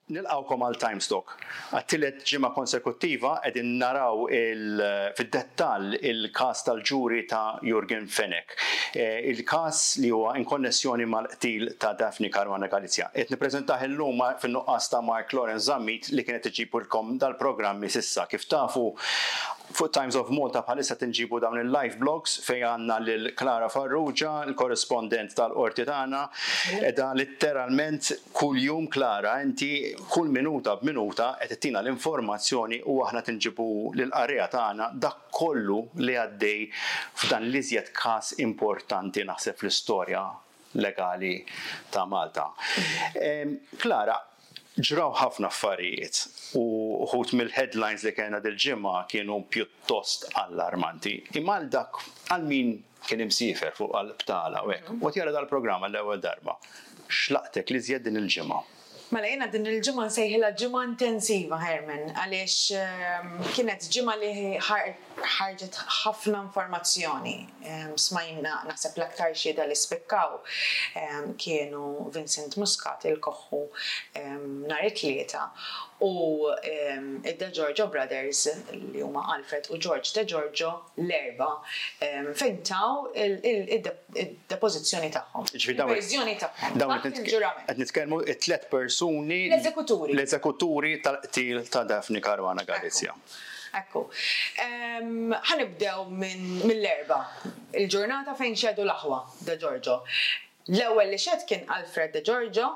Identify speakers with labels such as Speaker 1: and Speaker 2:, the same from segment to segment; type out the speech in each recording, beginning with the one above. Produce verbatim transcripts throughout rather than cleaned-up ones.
Speaker 1: Nilqawkom għal Timestock. Għat-tielet ġimgħa konsekuttiva qegħdin naraw fid-dettall il-każ tal-ġuri ta' Jürgen Fenech. Il-każ li huwa in konnessjoni mal-qtil ta' Daphne Caruana Galizia. Qed nippreżentah illum fin-nuqqas ta' Mark Lawrence Zammit li kienet iġibulkom dal-programmi s'issa. Kif tafu fuq Times of Malta bħalissa tinġibu dawn il-live blogs fejn għandna lil Klara Farrugia, il-korrespondent tal-qorti tagħna, edha letteralment kuljum Klara inti kull minuta b'minuta qed tittina l-informazzjoni u aħna tinġibu lill-qarrija tagħna dak kollu li għaddej f'dan l-iżjed każ importanti naħseb fl-istorja legali ta' Malta. Klara, ġraw ħafna affarijiet u ħut mill-headlines li kena dil-ġimma kienu pjuttost allarmanti. Imma dak għal min kien imsifer fuq għal-btala u hekk. U tjara dal-programma l-ewwel darba. Xlaqtek li żjed din il-ġimma?
Speaker 2: Mela jiena din il-ġimgħa nsejħilha ġimgħa intensiva Herman għaliex kienet ġimgħa li ħarġet ħafna informazzjoni. Smajna naħseb l-aktar xieda li spikkaw kienu Vincent Muscat il-koħħu nhar it-tlieta u id-De Giorgio Brothers li huma Alfred u George De Giorgio l-erba' fejn taw id-depożizzjoni tagħhom. Il-verżjoni tagħhom.
Speaker 1: Qed nitkellmu t-tliet persuni
Speaker 2: l-eżekuturi
Speaker 1: l-eżekuturi tal-qtil ta' Daphne Caruana Galizia.
Speaker 2: Ekku. Ħanibdew mill-erba' il-ġurnata fejn xedu l-aħwa De Giorgio. L-ewwel li xed kien Alfred De Giorgio,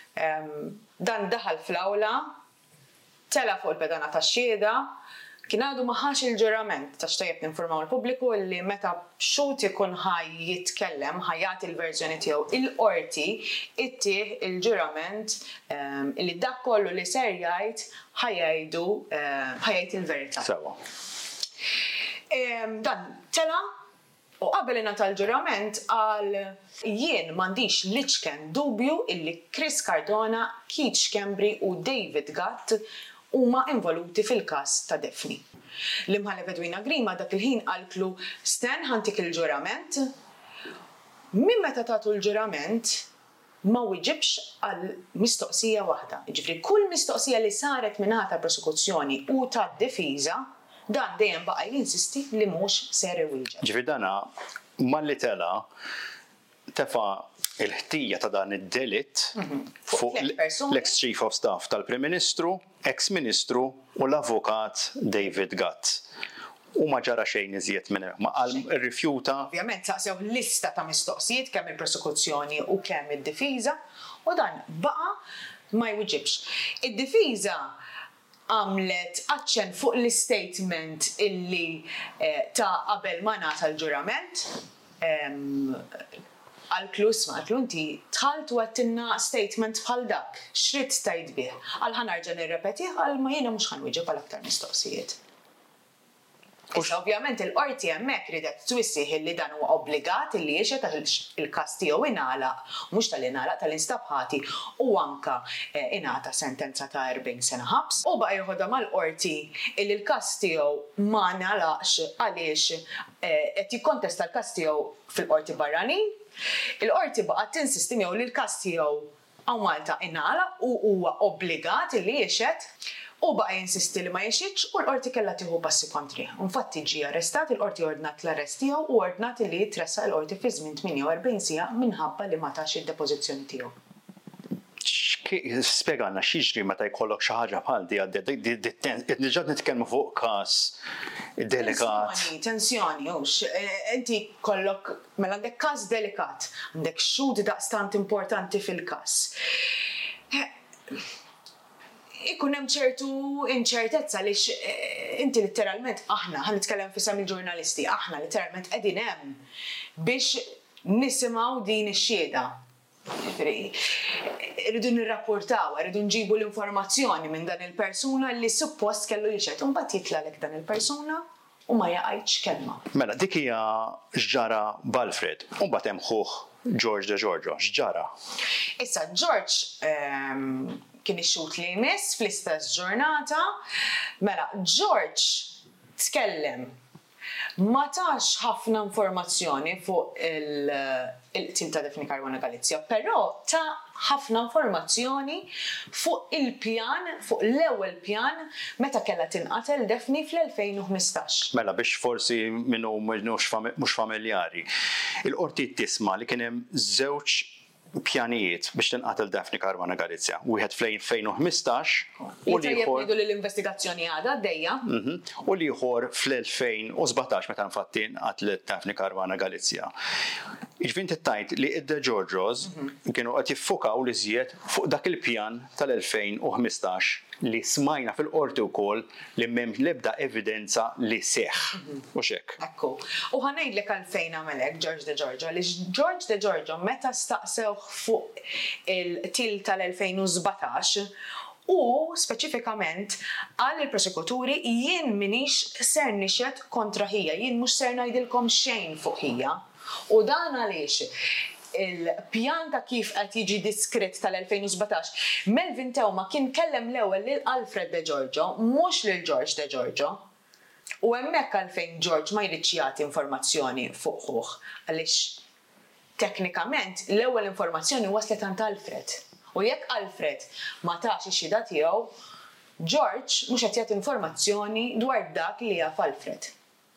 Speaker 2: dan daħal fl-awla, tela fuq il-pedana tax-xhieda, kien għadu maħax il-ġurament ta' xtajjeb ninformaw il-pubbliku li meta xut ikun ħaj jitkellem, ħajjat il-verżjoni tiegħu il-qorti ittieħ il-ġurament li dak kollu li ser jgħid ħajjgħidu ħajjgħid il-verità.
Speaker 1: Sewa.
Speaker 2: Dan tela u qabel ingħata l-ġurament għal jien m'għandix liċken dubju illi Chris Cardona, Keith Schembri u David Gatt huma involuti fil-każ ta' Daphne. L-imħallef Edwina Grima dak il-ħin qaltlu Stan ħantik il-ġurament, min meta tagħtu l-ġurament ma wieġibx għal mistoqsija waħda. Jiġifieri kull mistoqsija li saret mingħata prosekuzzjoni u tad-difiża dan dejjem baqa' jinsisti li mhux ser iwieġeb.
Speaker 1: Ġifieri dana malli tela tefa' il-ħtija ta' dan id-delitt fuq l-ex Chief of Staff tal-Prim Ministru, ex-Ministru u l-Avukat David Gatt. U ma ġara xejn iżjed minn hekk, ma qal irrifjuta.
Speaker 2: Ovvjament saqsew lista ta' mistoqsijiet kemm il-prosekuzzjoni u kemm id-difiża u dan baqa' ma jwiġibx. Id-difiża għamlet aċċen fuq l-istatement illi ta' qabel ma nagħta l-ġurament għal-klu isma' għallu inti tħalt u għattinna statement bħal dak, xrid tajt bih, għal ħanarġa nirrepetih għal ma jiena mhux ħanwieġeb għal aktar mistoqsijiet. Issa ovvjament il-qorti hemmhekk ridet twissih illi dan huwa obbligat illi jiexet il-każ tiegħu ingħalaq, mhux tal-ingħalaq tal-instabħati u anke ingħata sentenza ta' erbgħin sena ħabs u baqa' jieħodha mal-qorti illi l-każ tiegħu ma ngħalaqx għaliex qed jikkontesta l-każ tiegħu fil-qorti barranin. Il-qorti baqa' tinsisti miegħu li l-każ tiegħu hawn Malta ingħalaq u huwa obbligat illi jiexet u baqa' jinsisti li ma jiexitx u l-qorti kellha tieħu passi kontri. Infatti ġie arrestat, il-qorti ordnat l-arrest tiegħu u ordnat li jitressaq il-qorti fi żmien tminja u erbgħin siegħa minħabba li ma tax id-depożizzjoni tiegħu.
Speaker 1: Spjegana x'jiġri meta jkollok xi ħaġa bħal di għaddiet. Niġġad nitkellmu fuq każ delikat.
Speaker 2: Tensjoni, tensjoni, hux. Inti kollok mela għandek każ delikat, għandek xhud daqstant importanti fil-każ. Ikun hemm ċertu inċertezza għaliex inti litteralment aħna ħan nitkellem fisem il-ġurnalisti, aħna litteralment qegħdin hemm biex nisimgħu din ix-xhieda. Irridu nirrapportaw, irridu nġibu l-informazzjoni minn dan il-persuna li suppost kellu jiexet. Imbagħad jitlalek dan il-persuna u ma jaqgħidx kelma.
Speaker 1: Mela dik hija x'ġara b'Alfred u mbagħad hemm ħuh George De Giorgio. X'ġara?
Speaker 2: Issa George kien ix-xut li jmiss fl-istess ġurnata. Mela George tkellem ma tax ħafna informazzjoni fuq il-qtil ta' Daphne Caruana Galizia, però ta' ħafna informazzjoni fuq il-pjan, fuq l-ewwel pjan meta kellha tinqatel Daphne fl-elfejn u ħmistax.
Speaker 1: Mela biex forsi minnu mhux familjari. Il-qorti tisma' li kien hemm żewġ pjanijiet biex tinqatel Daphne Caruana Galizia. Wieħed fl-elfejn u ħmistax u li ieħor
Speaker 2: l-investigazzjoni għadha għaddejja.
Speaker 1: U li ieħor fl-elfejn u sbatax meta nfatti nqatlet Daphne Caruana Galizia. Jiġifieri tittajt li id-De Giorgios kienu qed jiffukaw li żjed fuq dak il-pjan tal-elfejn u ħmistax li smajna fil-qorti wkoll li m'hemm l-ebda evidenza li seħħ. U x'hekk.
Speaker 2: Ekku. U ħanejdlek għalfejn għamelek George De Giorgio, li George De Giorgio meta staqsew fuq il-til tal-elfejn u sbatax u speċifikament għal il-prosekuturi jien minix ser nixed kontra ħija, jien mhux ser ngħidilkom xejn fuq ħija. U dan għaliex il-pjan ta' kif qed jiġi diskritt tal-elfejn u sbatax, Melvin Thelma kien kellem l-ewwel lil Alfred De Giorgio, mhux lil George De Giorgio. U hemmhekk għalfejn George ma jridx jagħti informazzjoni fuq ħuħ, għaliex teknikament l-ewwel informazzjoni waslet għand Alfred. U jekk Alfred ma tax ix-xhieda tiegħu, George mhux qed jagħti informazzjoni dwar dak li jaf Alfred.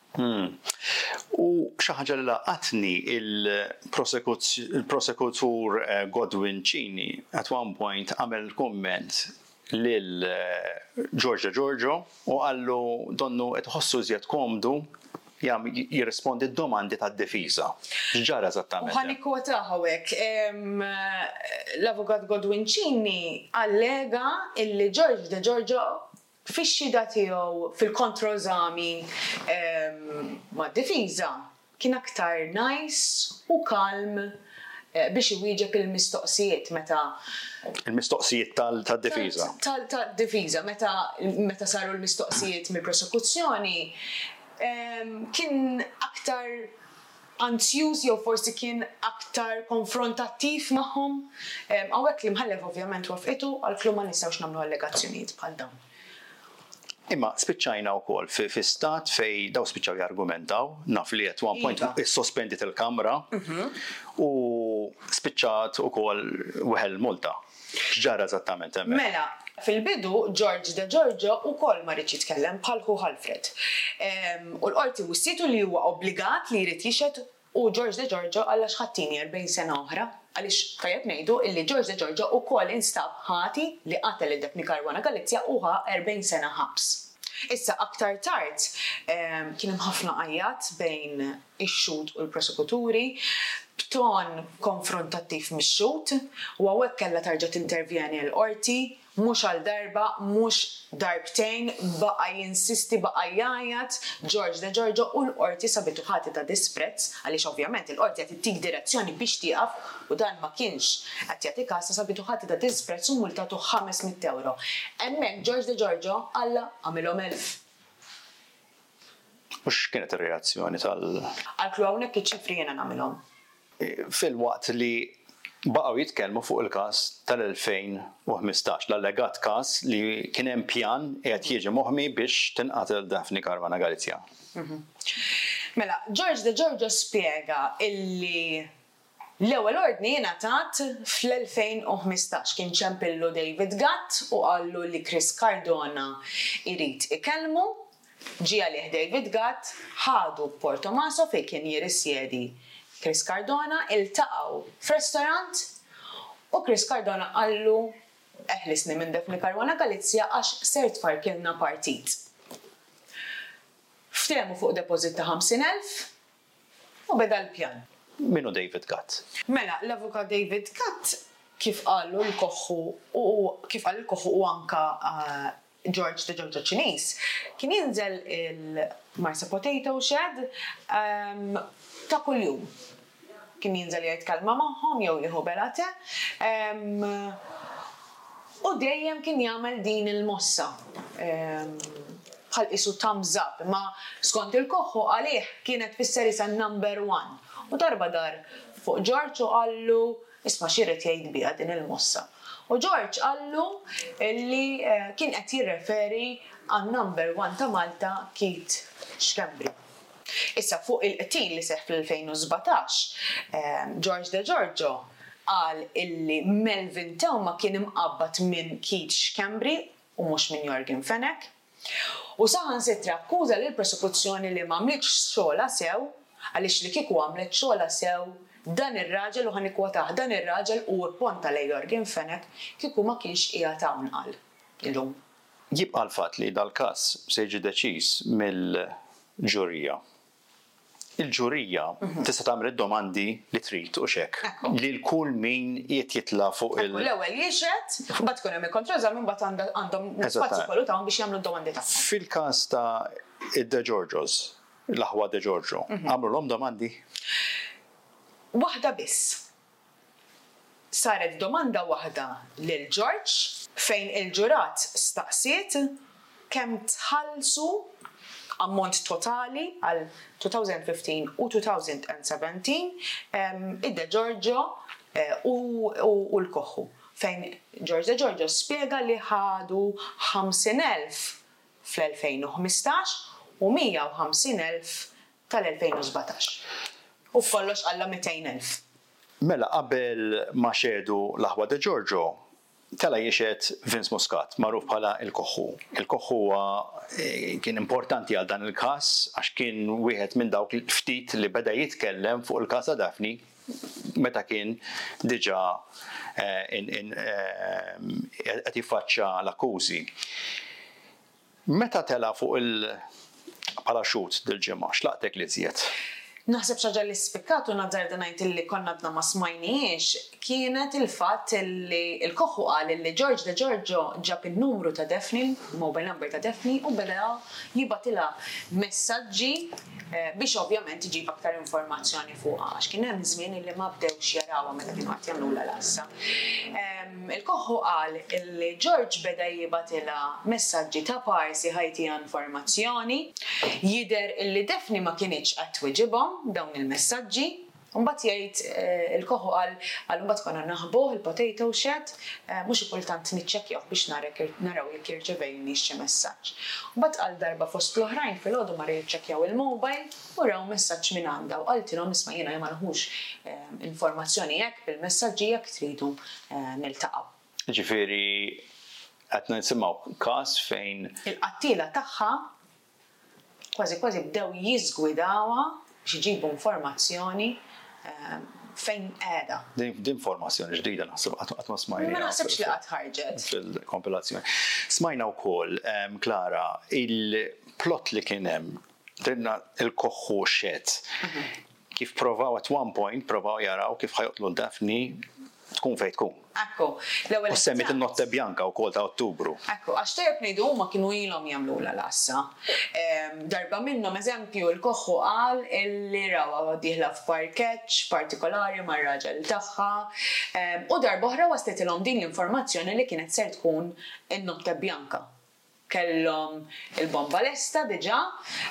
Speaker 1: U xi ħaġa li laqatni il-prosekutur Godwin Cini at one point għamel kumment lil George De Giorgio u qallu donnu qed iħossu żjed komdu jirrispondi d-domandi tad-difiża. X'ġara eżattament?
Speaker 2: U ħanikwota hawnhekk. L-avukat Godwin Cini allega illi George De Giorgio fix-xhieda tiegħu fil-kontrożami mad-difiża kien aktar nice u kalm biex iwieġeb il-mistoqsijiet meta
Speaker 1: il-mistoqsijiet tad-difiża.
Speaker 2: Tad-difiża meta meta saru l-mistoqsijiet mill-prosekuzzjoni kien aktar anzjuż jew forsi kien aktar konfrontattiv magħhom. Hawnhekk li mħallef ovvjament wafqitu għalkemm ma nistgħux nagħmlu allegazzjonijiet bħal dawn.
Speaker 1: Imma spiċċajna wkoll fi stat fej daw spiċċaw jargumentaw, naf li at one point issospendit il-kamra u spiċċat ukoll weħel multa. X'ġara eżattament hemmhekk?
Speaker 2: Mela, fil-bidu George De Giorgio ukoll ma rridx jitkellem bħal hu Alfred. U l-qorti wissietu li huwa obbligat li jrid jixhed u George De Giorgio għalla xħattini erbgħin sena oħra. Għaliex tajjeb ngħidu illi George De Giorgio ukoll instab ħati li qatel id-Daphne Caruana Galizia uha erbgħin sena ħabs. Issa aktar tard kien hemm ħafna qajjat bejn ix-xhud u l-prosekuturi b'ton konfrontattiv mix-xhud u hawnhekk kellha tarġa' tintervjeni l-qorti mhux għal darba, mhux darbtejn, baqa' jinsisti baqa' jgħajjat George De Giorgio u l-qorti sabitu ħati ta' disprezz għaliex ovvjament il-qorti qed ittik direzzjoni biex tieqaf u dan ma kienx qed jagħti każ sabitu ħati ta' disprezz u multatu ħames mit euro. Hemmhekk George De Giorgio alla għamilhom elf.
Speaker 1: U x'kienet ir-reazzjoni tal
Speaker 2: Għalklu hawnhekk iċ-ċifri jiena nagħmilhom.
Speaker 1: Fil-waqt li baqgħu jitkellmu fuq il-każ tal-elfejn u ħmistax, l-allegat każ li kien hemm pjan qiegħed jiġi moħħmi biex tinqatel Daphne Caruana Galizia.
Speaker 2: Mela, George De Giorgio spjega illi l-ewwel ordni ngħatat fl-elfejn u ħmistax kien ċempillu David Gatt u qallu li Chris Cardona jrid ikellmu, ġie għalih David Gatt, ħadu Porto Maso fejn kien jirrisjedi Chris Cardona, iltaqgħu f'restorant u Chris Cardona qallu eħlisni minn Daphne Caruana Galizia għax ser tfarkilna partit. Ftehmu fuq depożit ta' ħamsin elf u beda l-pjan.
Speaker 1: Minu David Gatt?
Speaker 2: Mela, l-avukat David Gatt kif qallu l-koħħu u kif qal l-koħħu u anka George De Giorgio Ċiniż kien jinżel il-Marsa Potato Shed ta' kuljum. Kien jinżel jitkellma magħhom jew jieħu belate. U dejjem kien jagħmel din il-mossa. Bħal qisu thumbs up, ma skont il-koħħu għalih kienet fisser isa number one. U darba dar fuq George u qallu isma' x'irid jgħid biha din il-mossa. U George qallu li kien qed jirreferi għan number one ta' Malta Keith Schembri. Issa fuq il-qtil li seħ fl-alfejn u sbatax, George De Giorgio qal illi Melvin Thelma kien imqabbad minn Keith Schembri u mhux minn Jorgen Fenech. U saħansitra akkuża lil prosekuzzjoni li m'għamlitx xogħla sew għaliex li kieku għamlet xogħla sew dan ir-raġel u ħanikwotah dan ir-raġel u pponta lejn Jorgen Fenech kieku ma kienx qiegħed hawn qal illum.
Speaker 1: Jibqa' l-fatt li dal-każ se jiġi deċiż mill-ġurija. Il-ġurija tista' tagħmel id-domandi li trid u xekk li l-kull min qiegħed jitla' fuq il-
Speaker 2: L-ewwel jiexed, mbagħad tkun hemm il-kontrożal minn mbagħad għandhom spazju kollu tagħhom biex jagħmlu d-domandi tagħhom.
Speaker 1: Fil-każ ta' id-De Giorgios, l-aħwa De Giorgio, għamlu l-hom domandi?
Speaker 2: Waħda biss. Saret domanda waħda lil George fejn il-ġurat staqsiet kemm tħallsu ammont totali għal two thousand fifteen u two thousand seventeen id-De Giorgio u l-Koħħu. Fejn George De Giorgio spjega li ħadu ħamsin elf fl-alfejn u ħmistax u mija u ħamsin elf tal-alfejn u sbatax. U kollox għalla miytejn elf.
Speaker 1: Mela qabel ma xedu l-aħwa De Giorgio, tela jiexed Vince Muscat, magħruf bħala il-Koħħu. Il-Koħħu kien importanti għal dan il-każ għax kien wieħed minn dawk il-ftit li beda jitkellem fuq il-każ ta' Daphne meta kien diġà qed jiffaċċja l-akkużi. Meta tela fuq il-paraxut dil-ġimgħa, x'laqtek li żjed?
Speaker 2: Naħseb xaġa li spikkatu nazzar ngħid illi konna għadna ma smajniex kienet il-fatt li l-Koħħu qal li George De Giorgio ġab in-numru ta' Daphne, mobile number ta' Daphne u beda jibatilha messaġġi biex ovvjament iġib aktar informazzjoni fuqha għax kien hemm żmien li ma bdewx jarawha meta kienu qed jagħmluha l-assa. Il-Koħħu qal li George beda jibatilha messaġġi ta' parsi ħajtija informazzjoni, jidher illi Daphne ma kienitx qed twiġibhom dawn il-messaġġi, mbagħad jgħid il-Koħħu qal għal mbagħad konna naħbuh il-potato shed mhux kultant niċċekkjaw biex naraw jekk jirċevejni xi messaġġ. Mbagħad qal darba fost l-oħrajn filgħodu mar jiċċekkjaw il-mobile u raw messaġġ minn għandha u qaltilhom isma' jiena ma nħux informazzjoni hekk bil-messaġġi jekk tridu niltaqgħu.
Speaker 1: Ġifieri qed nisimgħu każ fejn
Speaker 2: il-qattila tagħha kważi kważi bdew jiżgwidawha biex iġibu informazzjoni fejn qiegħda.
Speaker 1: Din informazzjoni ġdida naħseb qatt ma smajna.
Speaker 2: Ma naħsebx li qatt ħarġet.
Speaker 1: Fil-kompilazzjoni. Smajna wkoll, Klara, il-plot li kien hemm drinna il-Koħħu xed. Kif provaw at one point, provaw jaraw kif ħajoqtlu Daphne tkun fejn tkun.
Speaker 2: Ekku, l-ewwel.
Speaker 1: U semmit in-Notte Bjanka wkoll ta' Ottubru.
Speaker 2: Ekku, għax tajjeb ngħidu huma kienu ilhom jagħmluha l-assa. Darba minnhom eżempju l-Koħħu qal illi rawha dieħla f'parkeġġ partikolari mar-raġel tagħha u darba oħra wasletilhom din l-informazzjoni li kienet ser tkun in-Notte Bjanka. Kellhom il-bomba lesta diġà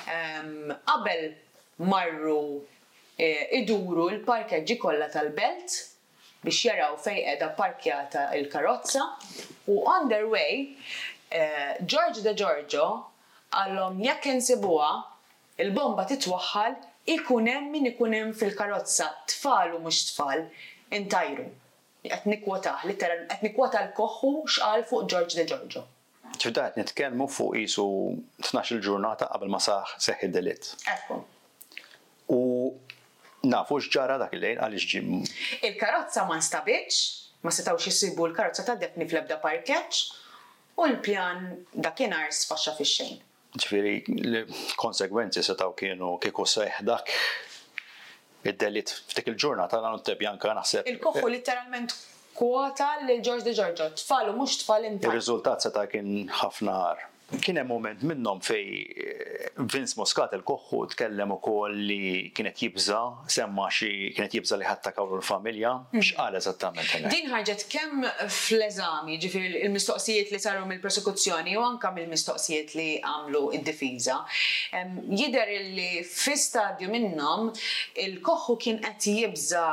Speaker 2: qabel marru iduru l-parkeġġi kollha tal-belt biex jaraw fejn qiegħda parkjata l-karozza u on their way George De Giorgio għallhom jekk insibuha il-bomba titwaħħal ikun hemm min ikun hemm fil-karozza tfal u mhux tfal intajru. Qed nikkwotah, literal qed nikkwota l-Koħħu x'qal fuq George De Giorgio.
Speaker 1: ċuda qed nitkellmu fuq qisu tnax-il ġurnata qabel ma saħ seħħ id-delitt.
Speaker 2: Ekku.
Speaker 1: U nafu x'ġara dak il-lejl għaliex ġim.
Speaker 2: Il-karozza ma nstabitx, ma setgħux jisibu l-karozza ta' Daphne fl-ebda parkeġġ u l-pjan dakinhar sfaxxa fix-xejn.
Speaker 1: Ġifieri l-konsegwenzi setgħu kienu kieku seħħ dak id-delitt f'dik il-ġurnata Notte Bjanka naħseb.
Speaker 2: Il-Koħħu litteralment kwota lil George De Giorgio, tfal u mhux tfal intajru.
Speaker 1: Ir-riżultat seta' kien ħafna ħar. Kien hemm mument minnhom fej Vince Muscat il-Koħħu tkellem ukoll li kienet jibża, semma xi kienet jibża li ħattakawlu l-familja, x'qal eżattament hemmhekk? Din
Speaker 2: ħarġet kemm fl-eżami, ġifieri il-mistoqsijiet li saru mill-prosekuzzjoni u anke mill-mistoqsijiet li għamlu d-difiża. Jidher li fi stadju minnhom il-Koħħu kien qed jibża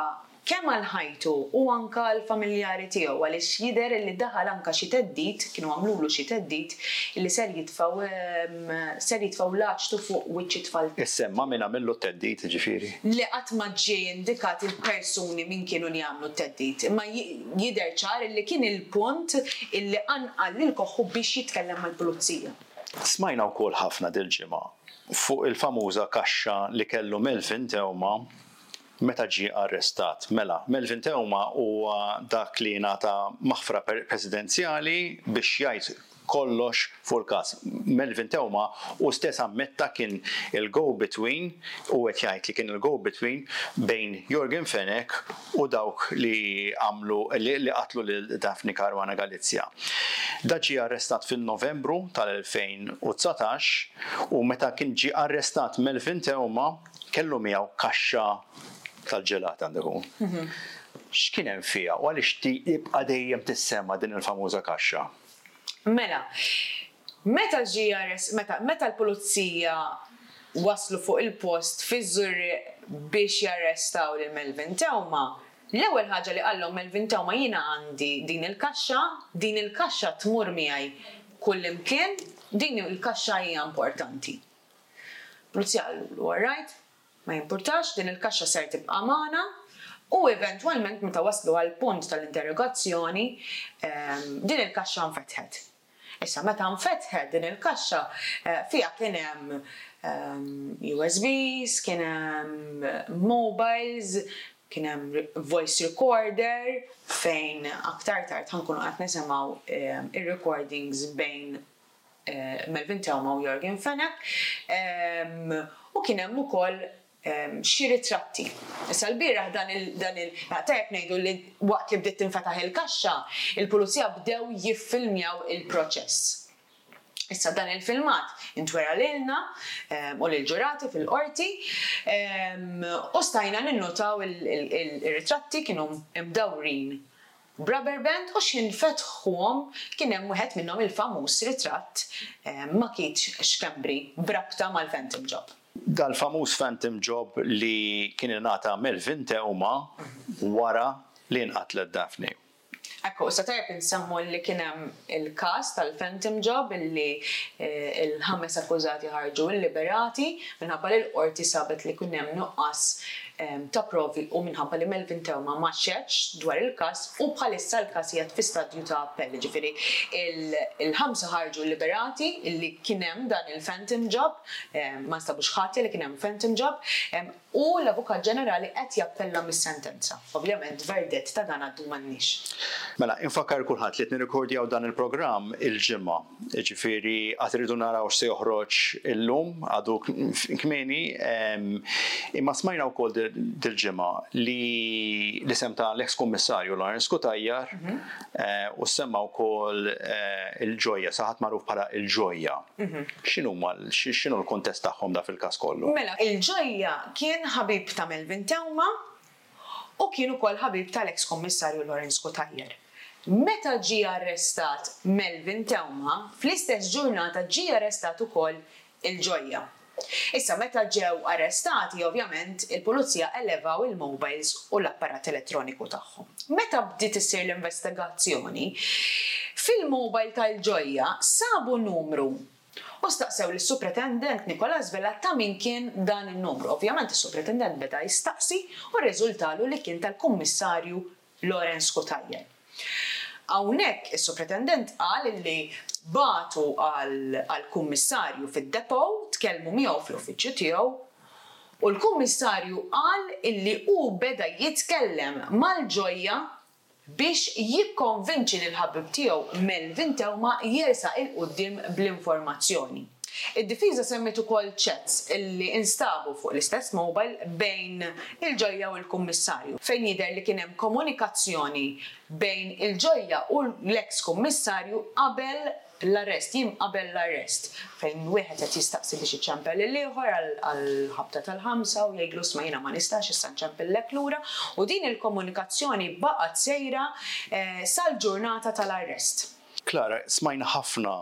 Speaker 2: kemm għal ħajtu u anka l-familjari tiegħu għaliex jidher li daħal anka xi teddid, kienu għamlulu xi teddid li ser jitfgħu ser jitfgħu laċtu fuq wiċċ tfal.
Speaker 1: Issemma min għamillu t-teddid ġifieri.
Speaker 2: Li qatt ma ġie indikat il-persuni min kienu li għamlu t-teddid, imma jidher ċar li kien il-punt illi anqal lil koħħu biex jitkellem mal-pulizija.
Speaker 1: Smajna wkoll ħafna dil-ġimgħa fuq il-famuża kaxxa li kellu Melvin Teuma meta ġie arrestat. Mela, Melvin Teuma huwa dak li ngħata maħfra presidenzjali biex jgħid kollox fuq il-każ. Melvin Teuma u stess ammetta kien il-go-between u qed jgħid li kien il-go-between bejn Jorgen Fenech u dawk li għamlu li qatlu lil Daphne Caruana Galizia. Da ġie arrestat fin-Novembru tal-elfejn u tsatax u meta kien ġie arrestat Melvin Teuma kellu miegħu kaxxa tal-ġelat għandeku. X'kien hemm fiha u għaliex tibqa' dejjem tissemma din il-famuża kaxxa?
Speaker 2: Mela, meta ġie meta meta l-pulizija waslu fuq il-post fiż-Żurriq biex jarrestaw lil Melvin Teuma, l-ewwel ħaġa li qallhom Melvin Teuma jiena għandi din il-kaxxa, din il-kaxxa tmur miegħi kull imkien, din il-kaxxa hija importanti. Pulizija qallu all right, ma jimpurtax, din il-kaxxa ser tibqa' magħna u eventwalment meta waslu għal punt tal-interrogazzjoni din il-kaxxa nfetħet. Issa meta nfetħet din il-kaxxa fiha kien hemm U S Bs, kien hemm mobiles, kien hemm voice recorder fejn aktar tard ħankunu qed nisimgħu ir-recordings bejn Melvin Teuma u Jorgen Fenech u kien hemm ukoll xi ritratti. Issa l-bieraħ dan il-tajjeb ngħidu li waqt li bdiet tinfetaħ il-kaxxa, il-pulizija bdew jiffilmjaw il-proċess. Issa dan il-filmat intwera lilna u lil-ġurati fil-qorti u stajna ninnotaw il-ritratti kienu mdawrin rubber band u x'infetħuhom kien hemm wieħed minnhom il-famuż ritratt ma kienx xkembri brabta mal-Phantom Job.
Speaker 1: Dal-famuż Phantom Job li kien ingħata Melvin Teuma wara li nqatlet Daphne.
Speaker 2: Ekku, sa tajjeb insemmu li kien hemm il-każ tal-Phantom Job illi il-ħames akkużati ħarġu liberati minħabba li l-qorti sabet li kien hemm nuqqas ta' provi u minħabba li Melvin Teuma ma xeċ dwar il-każ u bħalissa l-każ qiegħed fi stadju ta' appell. Ġifieri il-ħamsa ħarġu liberati illi kien hemm dan il-Phantom Job, ma nstabux ħati li kien hemm Phantom Job, u l-Avukat Ġenerali qed jappella mis-sentenza. Ovvjament verdett ta' dan għaddu m'għandniex.
Speaker 1: Mela, infakkar kulħadd li qed nirrekordjaw dan il-programm il-ġimgħa. Ġifieri qatt iridu naraw x'se joħroġ illum għadu kmieni, imma smajna wkoll dil-ġimgħa li l-isem ta' l-eks kummissarju Lawrence Kutajjar u semma wkoll il-ġojja, saħat magħruf bħala il-ġojja. X'inhu x'inhu l-kuntest tagħhom da fil-każ kollu?
Speaker 2: Mela, il-ġojja kien ħabib ta' Melvin Teuma u kien ukoll ħabib tal-eks kummissarju Lawrence Kutajjar. Meta ġie arrestat Melvin Teuma, fl-istess ġurnata ġie arrestat ukoll il-ġojja. Issa meta ġew arrestati, ovvjament, il-pulizija elevaw il-mobiles u l-apparat elettroniku tagħhom. Meta bdiet issir l-investigazzjoni, fil-mobile tal-ġojja sabu numru u staqsew lis-supretendent Nicolas Vella ta' min kien dan in-numru. Ovvjament is-supretendent beda jistaqsi u rriżultalu li kien tal-kummissarju Lawrence Kutajjar. Hawnhekk is-supretendent qal li batu għall-kummissarju fid-depot, tkellmu miegħu fl-uffiċċju tiegħu u l-kummissarju qal illi hu beda jitkellem mal-ġojja biex jikkonvinċi lill-ħabib tiegħu Melvin Teuma jersaq il-quddiem bl-informazzjoni. Id-difiża semmet ukoll chats illi instabu fuq l-istess mobile bejn il-ġojja u l-kummissarju fejn jidher li kien hemm komunikazzjoni bejn il-ġojja u l-eks kummissarju qabel l-arrest, jim qabel l-arrest, fejn wieħed qed jistaqsi biex iċċempel il-ieħor għall-ħabta tal-ħamsa u jgħidlu isma' jiena ma nistax issa nċempillek lura u din il-komunikazzjoni baqgħet sejra sal-ġurnata tal-arrest.
Speaker 1: Klara, smajna ħafna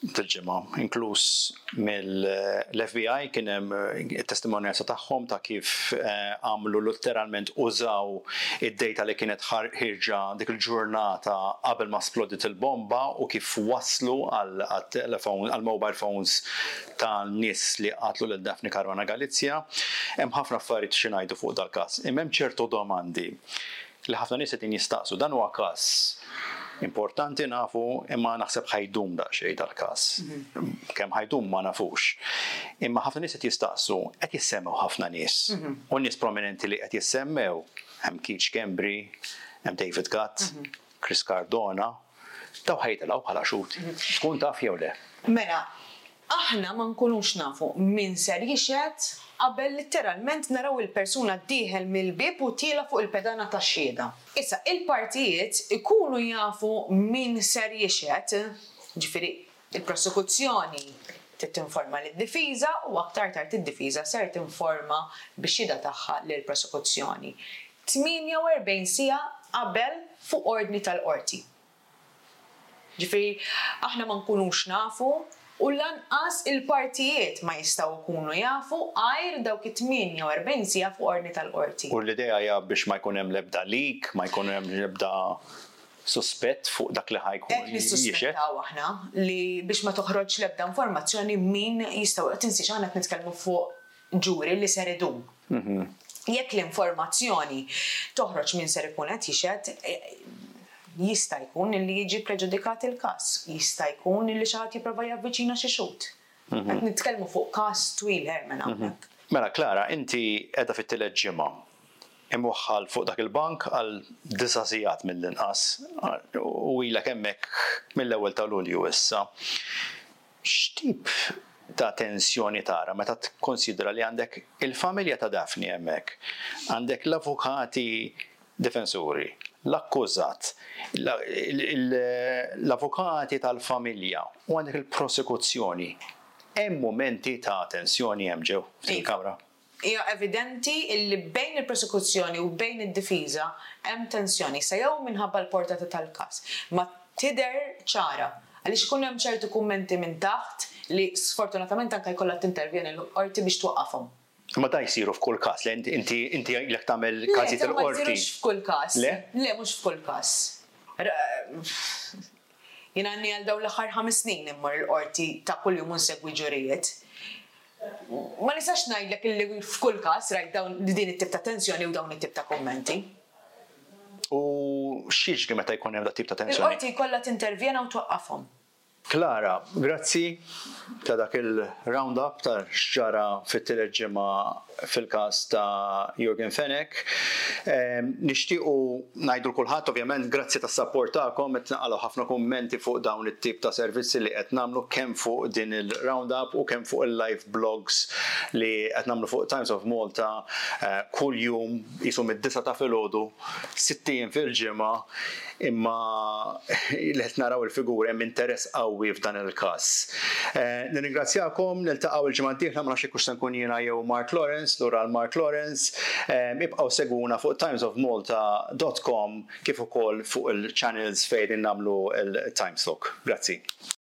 Speaker 1: tal-ġimgħa, inkluż mill-F B I kien hemm it-testimonjanza tagħhom ta' kif għamlu literalment użaw id-data li kienet ħirġa dik il-ġurnata qabel ma splodit il-bomba u kif waslu għal-mobile phones ta' nies li qatlu lil Daphne Caruana Galizia. Hemm ħafna affarijiet xi ngħidu fuq dal-każ. Imma hemm ċertu domandi li ħafna nies qed jistaqsu dan huwa każ importanti nafu imma naħseb ħajdum daqsxejn tal-każ. Kemm ħajdum ma nafux. Imma ħafna nies qed jistaqsu qed jissemmew ħafna nies. U nies prominenti li qed jissemmew hemm Keith Schembri, hemm David Gatt, Chris Cardona, daw ħajtilgħu bħala xuti. Tkun taf jew le?
Speaker 2: Mela, aħna ma nkunux nafu min ser jixed qabel literalment naraw il-persuna ddieħel mill-bib u tiela fuq il-pedana tax-xhieda. Issa, il-partijiet ikunu jafu min ser jixed, ġifieri il-prosekuzzjoni tinforma lid-difiża u aktar tard id-difiża ser tinforma bix-xhieda tagħha lill-prosekuzzjoni. tminja u erbgħin siegħa qabel fuq ordni tal-qorti. Ġifieri aħna ma nkunux nafu u lanqas il-partijiet ma jistgħu jkunu jafu għajr dawk it-tminja u erbgħin siegħa fuq ordni tal-qorti.
Speaker 1: U l-idea hija biex ma jkun hemm l-ebda leak, ma jkun hemm l-ebda suspett fuq dak li ħajkun
Speaker 2: jixed. Hekk nissuspettaw aħna li biex ma toħroġ l-ebda informazzjoni min jistgħu tinsiex aħna qed nitkellmu fuq ġuri li ser idum. Jekk l-informazzjoni toħroġ min ser ikun qed jixed, jista' jkun li jiġi preġudikat il-każ, jista' jkun li xi ħadd jipprova javviċina xi xut. Qed nitkellmu fuq każ twil hermen hawnhekk.
Speaker 1: Mela Klara, inti qiegħda fit-tielet ġimgħa imwaħħal fuq dak il-bank għal disa' sigħat mill-inqas u ilek hemmhekk mill-ewwel ta' Lulju issa. X'tip ta' tensjoni tara meta tikkonsidra li għandek il-familja ta' Daphne hemmhekk, għandek l-avukati difensuri, l-akkużat, l-avukati tal-familja u għandek il-prosekuzzjoni. Hemm momenti ta' tensjoni hemm ġew fil-kamra.
Speaker 2: Hija evidenti li bejn il-prosekuzzjoni u bejn id-difiża hemm tensjoni sa jew minħabba l-portata tal-każ. Ma tidher ċara għaliex ikun hemm ċertu kummenti minn taħt li sfortunatament anke jkollha tintervjeni l-qorti biex twaqqafhom.
Speaker 1: Ma da jsiru f'kull każ, li inti inti jekk tagħmel każijiet il-qorti.
Speaker 2: Le, mhux f'kull każ.
Speaker 1: Le?
Speaker 2: Le, mhux f'kull każ. Jiena għandi għal dawn l-aħħar ħames snin immur il-qorti ta' kuljum insegwi ġurijiet. Ma nistax ngħidlek illi f'kull każ rajt dawn din it-tip ta' tensjoni u dawn it-tip ta' kummenti.
Speaker 1: U x'jiġri meta jkun hemm dak tip ta' tensjoni?
Speaker 2: Il-qorti jkollha tintervjena u twaqqafhom.
Speaker 1: Klara, grazzi ta' dak il-roundup ta' xġara fit-tielet ġimgħa fil-każ ta' Jürgen Fenech. Nixtiequ ngħidu kulħadd ovvjament grazzi tas-sapport tagħkom qed naqgħu ħafna kummenti fuq dawn it-tip ta' servizzi li qed nagħmlu kemm fuq din il-roundup u kemm fuq il-live blogs li qed nagħmlu fuq Times of Malta kuljum qisu mid-disa ta' filgħodu, sittin fil-ġimgħa imma li qed naraw il-figuri hemm interess qawwi f'dan il-każ. Nirringrazzjakom, niltaqgħu il-ġimgħa d-dieħla ma nafx hekk se nkun jiena jew Mark Lawrence, lura Mark Lawrence. Ibqgħu segwuna fuq times of malta dot com kif ukoll fuq il-channels fejn nagħmlu il-Times Talk. Grazzi.